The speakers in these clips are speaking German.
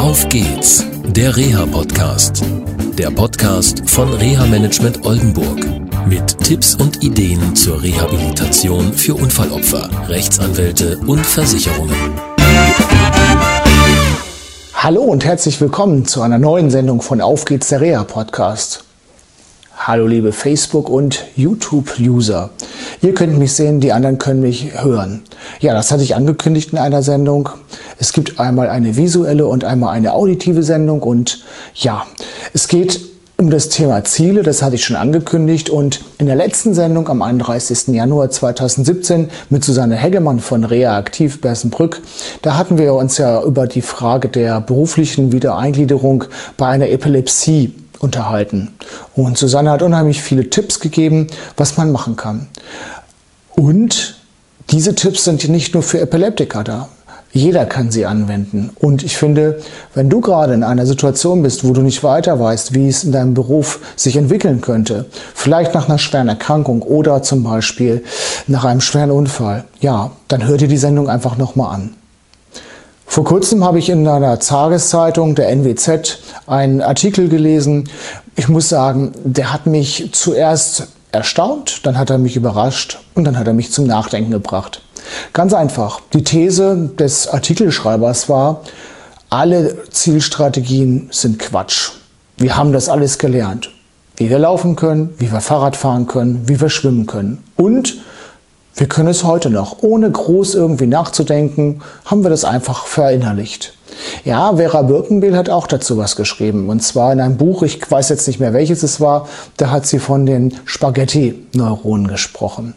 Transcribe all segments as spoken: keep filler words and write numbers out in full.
Auf geht's, der Reha-Podcast. Der Podcast von Reha-Management Oldenburg. Mit Tipps und Ideen zur Rehabilitation für Unfallopfer, Rechtsanwälte und Versicherungen. Hallo und herzlich willkommen zu einer neuen Sendung von Auf geht's, der Reha-Podcast. Hallo liebe Facebook- und YouTube-User. Ihr könnt mich sehen, die anderen können mich hören. Ja, das hatte ich angekündigt in einer Sendung. Es gibt einmal eine visuelle und einmal eine auditive Sendung und ja, es geht um das Thema Ziele, das hatte ich schon angekündigt, und in der letzten Sendung am einunddreißigsten Januar zweitausendsiebzehn mit Susanne Heggemann von Reha Aktiv Bersenbrück, da hatten wir uns ja über die Frage der beruflichen Wiedereingliederung bei einer Epilepsie unterhalten. Und Susanne hat unheimlich viele Tipps gegeben, was man machen kann. Und diese Tipps sind nicht nur für Epileptiker da. Jeder kann sie anwenden. Und ich finde, wenn du gerade in einer Situation bist, wo du nicht weiter weißt, wie es in deinem Beruf sich entwickeln könnte, vielleicht nach einer schweren Erkrankung oder zum Beispiel nach einem schweren Unfall, ja, dann hör dir die Sendung einfach nochmal an. Vor kurzem habe ich in einer Tageszeitung, der N W Z, einen Artikel gelesen. Ich muss sagen, der hat mich zuerst erstaunt, dann hat er mich überrascht und dann hat er mich zum Nachdenken gebracht. Ganz einfach, die These des Artikelschreibers war, alle Zielstrategien sind Quatsch. Wir haben das alles gelernt. Wie wir laufen können, wie wir Fahrrad fahren können, wie wir schwimmen können. Und wir können es heute noch. Ohne groß irgendwie nachzudenken, haben wir das einfach verinnerlicht. Ja, Vera Birkenbiel hat auch dazu was geschrieben. Und zwar in einem Buch, ich weiß jetzt nicht mehr welches es war, da hat sie von den Spaghetti-Neuronen gesprochen.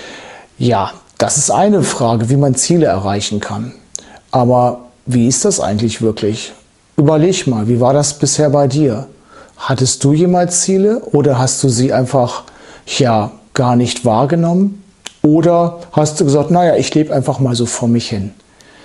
Ja, das ist eine Frage, wie man Ziele erreichen kann. Aber wie ist das eigentlich wirklich? Überleg mal, wie war das bisher bei dir? Hattest du jemals Ziele oder hast du sie einfach, ja, gar nicht wahrgenommen? Oder hast du gesagt, naja, ich lebe einfach mal so vor mich hin.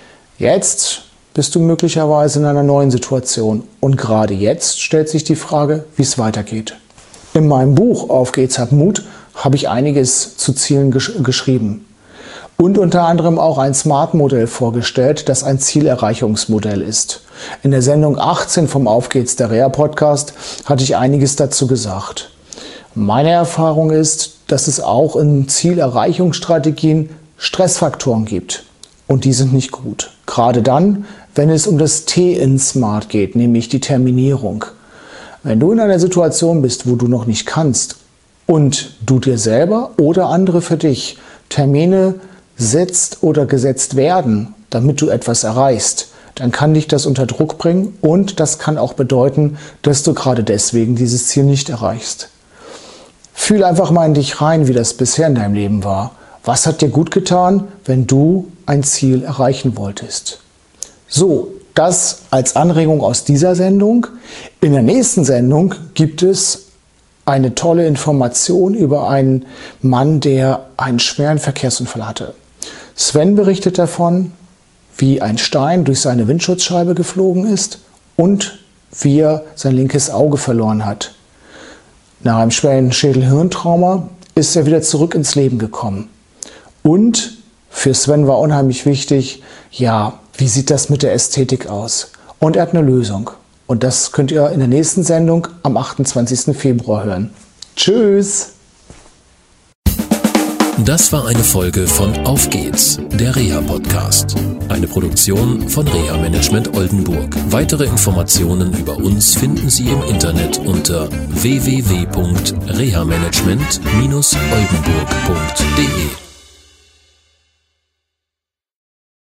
Jetzt bist du möglicherweise in einer neuen Situation. Und gerade jetzt stellt sich die Frage, wie es weitergeht. In meinem Buch Auf geht's, hab Mut habe ich einiges zu Zielen gesch- geschrieben. Und unter anderem auch ein SMART-Modell vorgestellt, das ein Zielerreichungsmodell ist. In der Sendung achtzehn vom Auf geht's, der Reha-Podcast, hatte ich einiges dazu gesagt. Meine Erfahrung ist, dass es auch in Zielerreichungsstrategien Stressfaktoren gibt. Und die sind nicht gut. Gerade dann, wenn es um das T in SMART geht, nämlich die Terminierung. Wenn du in einer Situation bist, wo du noch nicht kannst und du dir selber oder andere für dich Termine setzt oder gesetzt werden, damit du etwas erreichst, dann kann dich das unter Druck bringen und das kann auch bedeuten, dass du gerade deswegen dieses Ziel nicht erreichst. Fühl einfach mal in dich rein, wie das bisher in deinem Leben war. Was hat dir gut getan, wenn du ein Ziel erreichen wolltest? So, das als Anregung aus dieser Sendung. In der nächsten Sendung gibt es eine tolle Information über einen Mann, der einen schweren Verkehrsunfall hatte. Sven berichtet davon, wie ein Stein durch seine Windschutzscheibe geflogen ist und wie er sein linkes Auge verloren hat. Nach einem schweren Schädel-Hirntrauma ist er wieder zurück ins Leben gekommen. Und für Sven war unheimlich wichtig, ja, wie sieht das mit der Ästhetik aus? Und er hat eine Lösung. Und das könnt ihr in der nächsten Sendung am achtundzwanzigsten Februar hören. Tschüss! Das war eine Folge von Auf geht's, der Reha-Podcast. Eine Produktion von Reha-Management Oldenburg. Weitere Informationen über uns finden Sie im Internet unter w w w punkt reha management dash oldenburg punkt d e.